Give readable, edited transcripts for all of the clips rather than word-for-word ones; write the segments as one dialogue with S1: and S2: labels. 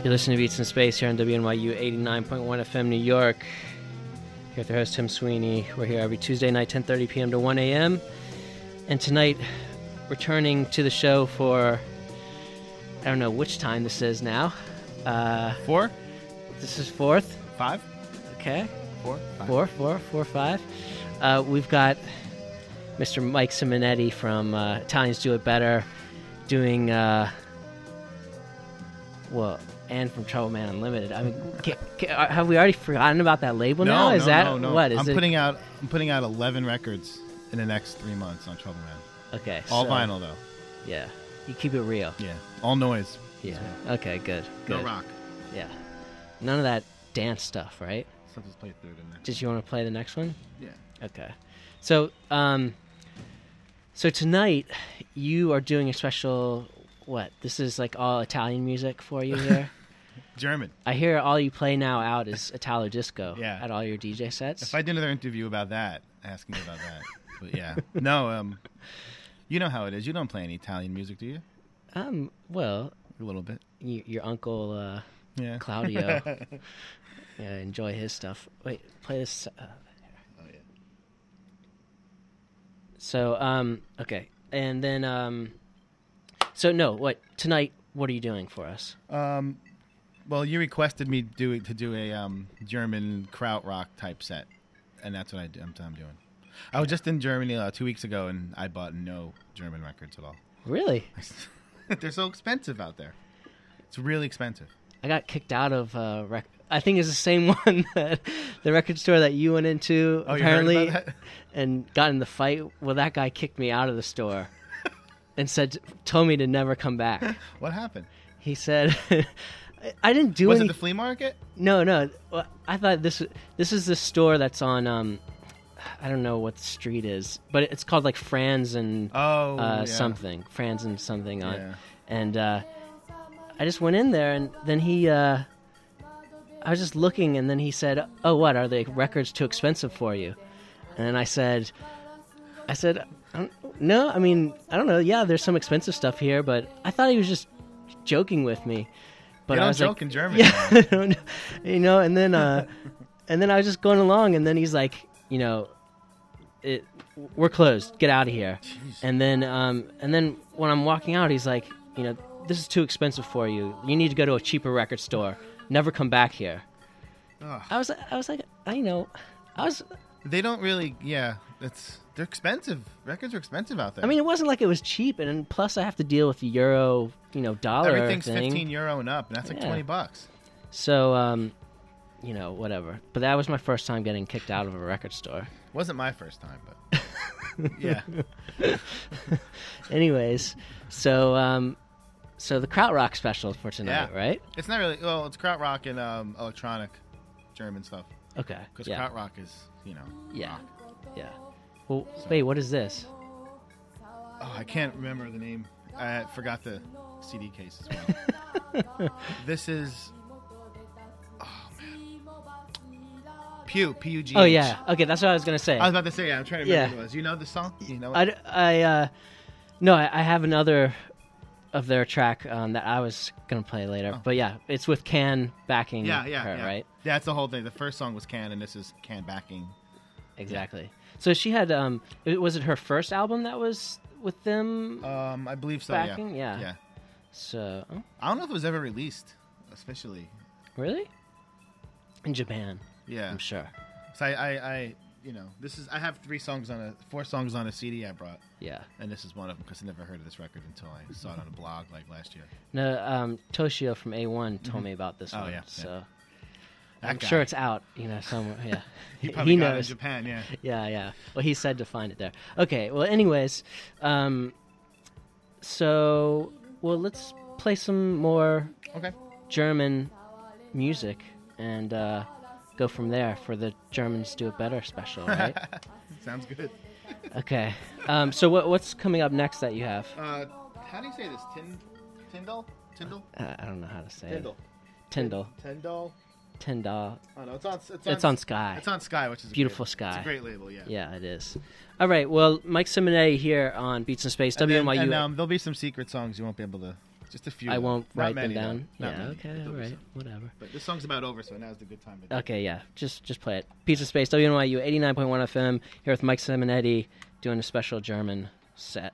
S1: You're listening to Beats in Space here on WNYU 89.1 FM New York. Here with your host, Tim Sweeney. We're here every Tuesday night, 10:30 p.m. to 1 a.m. And tonight, returning to the show for, I don't know which time this is now.
S2: 4?
S1: This is 4th.
S2: 5?
S1: Okay.
S2: 4?
S1: 5. We've got Mr. Mike Simonetti from Italians Do It Better doing, and from Trouble Man Unlimited. I mean, have we already forgotten about that label now?
S2: No.
S1: What?
S2: I'm putting out 11 records in the next 3 months on Trouble Man.
S1: Okay.
S2: All vinyl, though.
S1: Yeah. You keep it real.
S2: Yeah. All noise.
S1: Yeah. Okay, good.
S2: No rock.
S1: Yeah. None of that dance stuff, right?
S2: Something's played through in there.
S1: Did you want to play the next one?
S2: Yeah.
S1: Okay. So tonight you are doing a special, what? This is like all Italian music for you here?
S2: German.
S1: I hear all you play now out is Italo Disco at all your DJ sets.
S2: If I did another interview about that, asking about that. But yeah. No, you know how it is. You don't play any Italian music, do you?
S1: Well,
S2: a little bit.
S1: Your uncle Claudio enjoy his stuff. Wait, play this.
S2: Oh yeah.
S1: So okay, and then tonight? What are you doing for us?
S2: Well, you requested me to do a German krautrock type set, and that's what I'm doing. I was just in Germany 2 weeks ago, and I bought no German records at all.
S1: Really?
S2: They're so expensive out there. It's really expensive.
S1: I got kicked out of I think it's the same one that the record store that you went into apparently,
S2: you heard about that?
S1: And got in the fight. Well, that guy kicked me out of the store and told me to never come back.
S2: What happened?
S1: He said, I didn't do
S2: Was it the flea market?
S1: No. Well, I thought this is the store that's on I don't know what the street is, but it's called like Franz and something. Franz and something on.
S2: Yeah.
S1: And I just went in there, and then I was just looking, and then he said, "Oh, what, are the records too expensive for you?" And then I said, "No, I mean, I don't know. Yeah, there's some expensive stuff here, but I thought he was just joking with me." But I was
S2: joke in German.
S1: Yeah, you know. And then I was just going along, and then he's like, we're closed. Get out of here.
S2: Jeez.
S1: And then when I'm walking out, he's like, this is too expensive for you. You need to go to a cheaper record store. Never come back here.
S2: Ugh.
S1: I was like,
S2: They don't really. Yeah, they're expensive. Records are expensive out there.
S1: I mean, it wasn't like it was cheap, and plus I have to deal with the euro, dollar.
S2: Everything's
S1: thing.
S2: €15 and up, and that's like $20.
S1: So, whatever. But that was my first time getting kicked out of a record store.
S2: Wasn't my first time, but yeah.
S1: Anyways, so the krautrock special for tonight, right?
S2: It's not really. Well, it's krautrock and electronic German stuff.
S1: Okay.
S2: Because krautrock is,
S1: Yeah.
S2: rock.
S1: Yeah. Well, wait, what is this?
S2: Oh, I can't remember the name. I forgot the CD case as well. This is. Oh man. P-U-G-H.
S1: Oh yeah. Okay, that's what I was gonna say.
S2: I was about to say. Yeah, I'm trying to remember what it was. You know the song? You know it?
S1: I have another of their track that I was gonna play later.
S2: Oh.
S1: But yeah, it's with Can backing
S2: Yeah,
S1: her, right?
S2: Yeah, that's the whole thing. The first song was Can, and this is Can backing.
S1: Exactly. Yeah. So she had was it her first album that was with them?
S2: I believe so.
S1: Backing?
S2: Yeah.
S1: So
S2: I don't know if it was ever released, especially.
S1: Really? In Japan.
S2: Yeah,
S1: I'm sure.
S2: So I I have 4 songs on a CD I brought.
S1: Yeah.
S2: And this is one of them because I never heard of this record until I saw it on a blog like last year.
S1: No, Toshio from A1 told me about this one.
S2: Yeah.
S1: So
S2: That
S1: I'm
S2: guy.
S1: sure it's out, somewhere. Yeah.
S2: He probably got it in
S1: knows.
S2: Japan, yeah.
S1: Yeah. Well, he said to find it there. Okay. Well, anyways, let's play some more German music and go from there for the Germans Do It Better special, right?
S2: Sounds good.
S1: Okay. So what's coming up next that you have?
S2: How do you say this? Tyndall?
S1: I don't know how to say
S2: Tyndall.
S1: it. Tyndall.
S2: Tyndall. Oh no, it's
S1: on Sky.
S2: It's on Sky, which is
S1: Beautiful Sky.
S2: It's a great label, yeah.
S1: Yeah, it is. All right. Well, Mike Simonetti here on Beats in Space, WNYU.
S2: And there'll be some secret songs you won't be able to Just a few.
S1: I won't
S2: Not
S1: write
S2: many,
S1: them down.
S2: though. Not
S1: Yeah,
S2: many.
S1: okay, all right, whatever.
S2: But this song's about over, so now's the good time.
S1: Okay, yeah, just play it. Pizza Space, WNYU 89.1 FM, here with Mike Simonetti doing a special German set.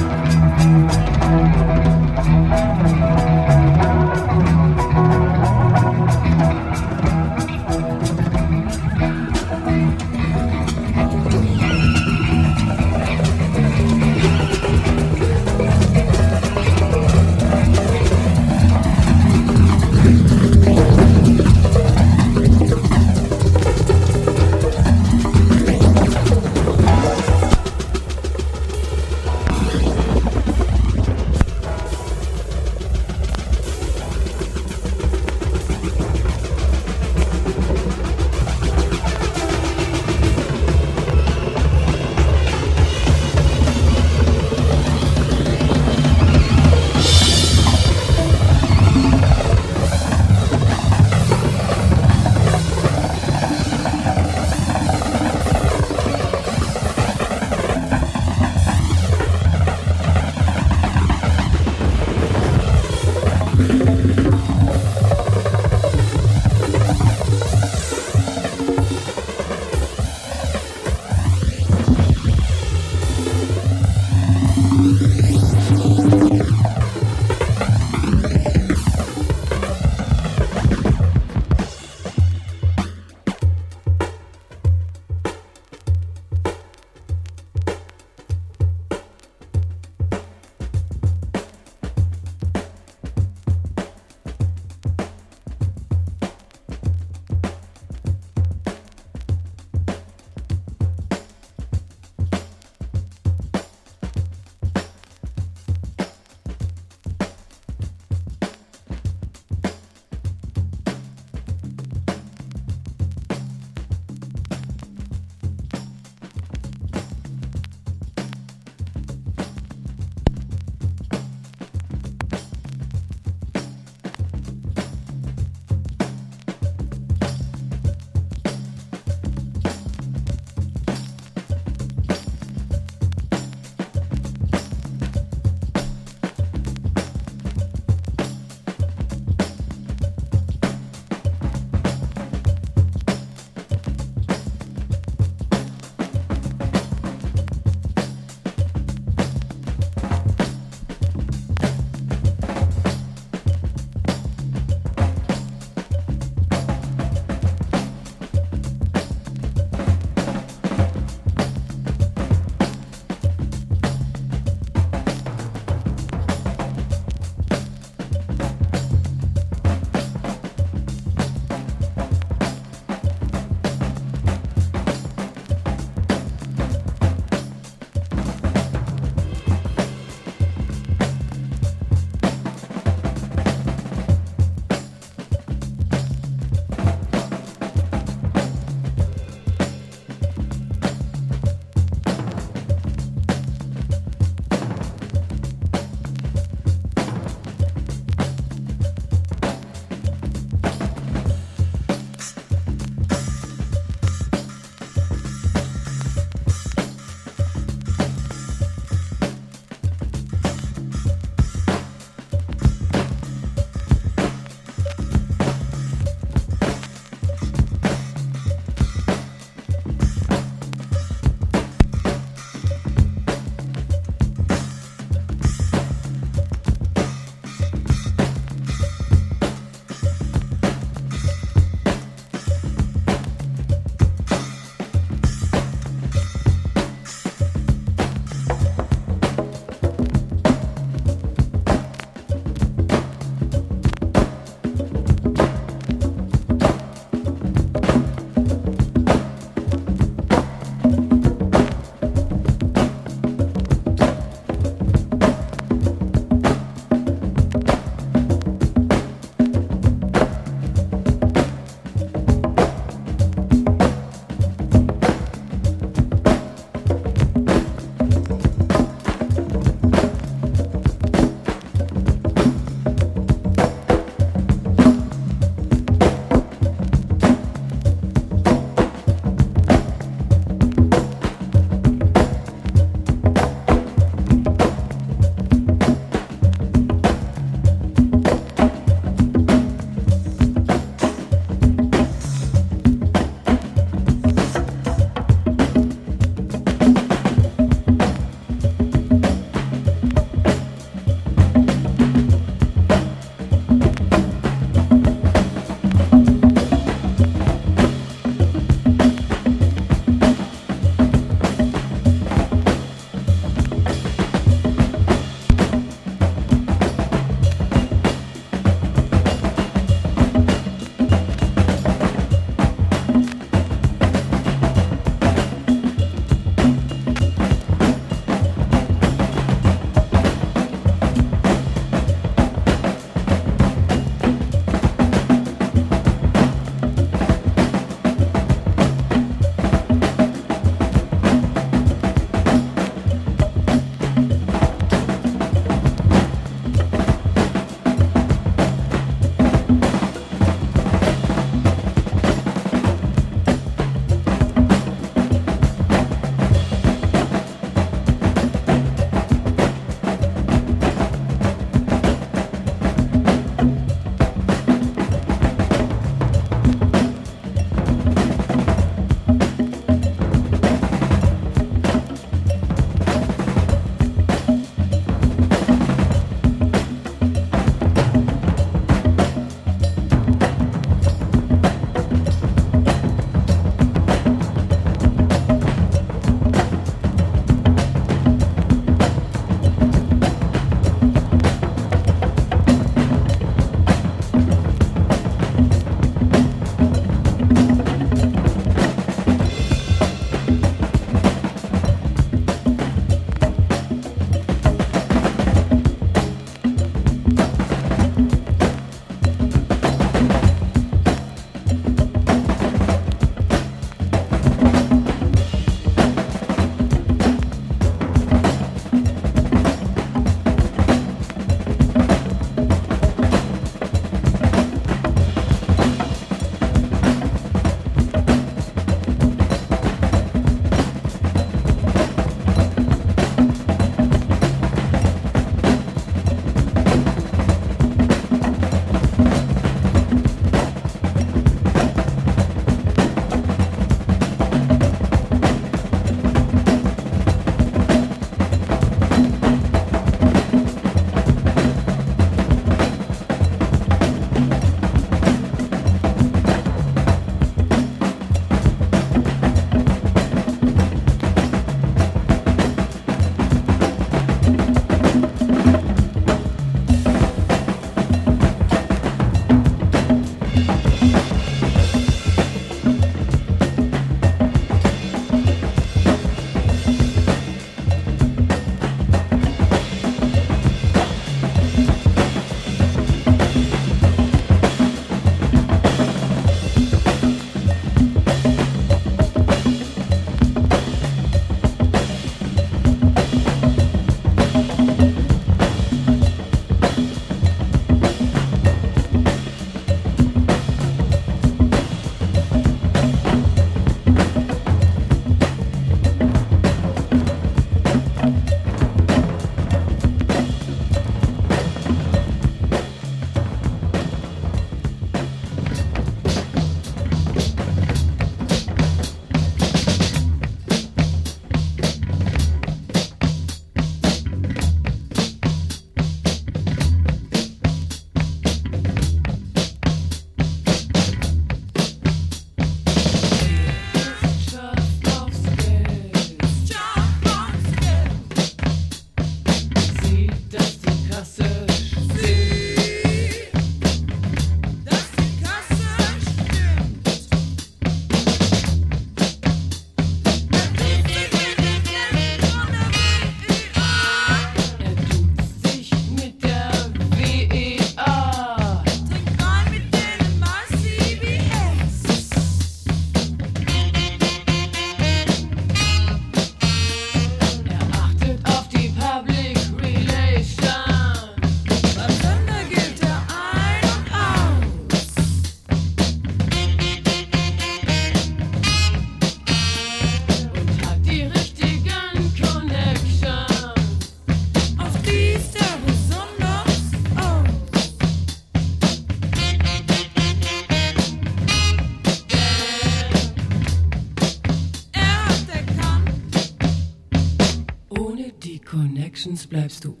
S3: Bleibst du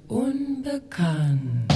S3: unbekannt.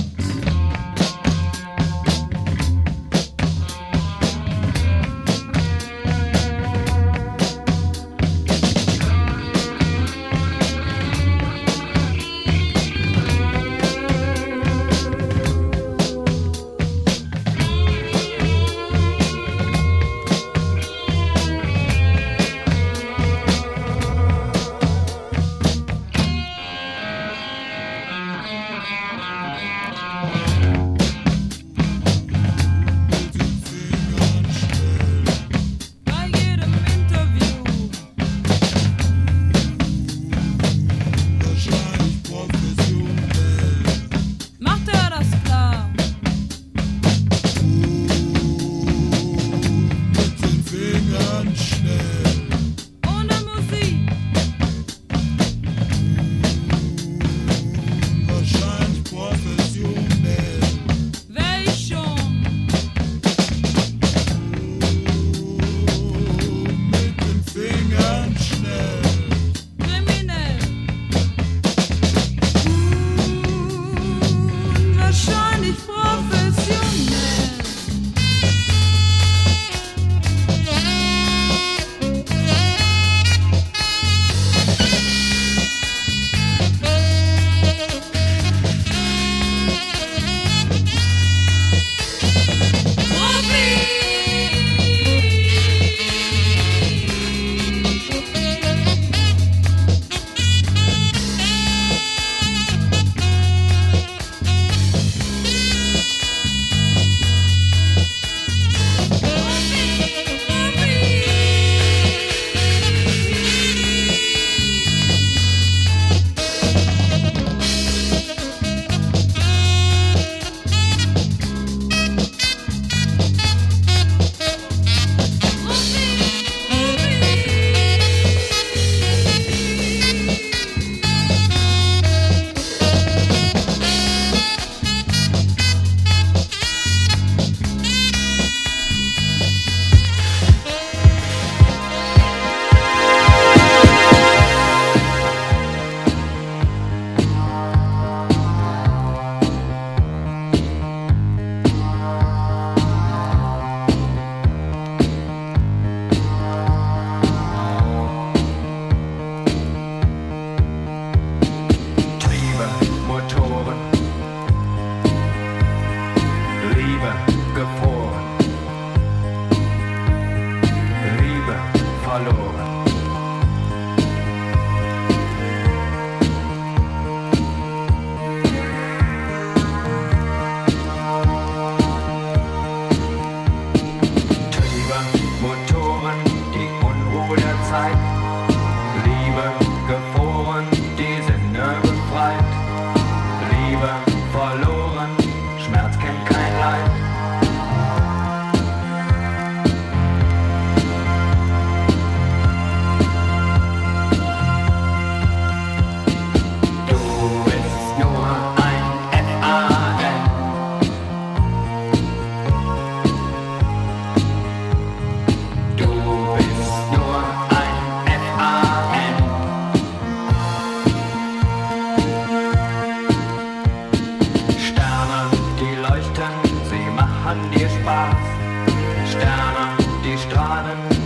S4: dir Spaß. Sterne, die strahlen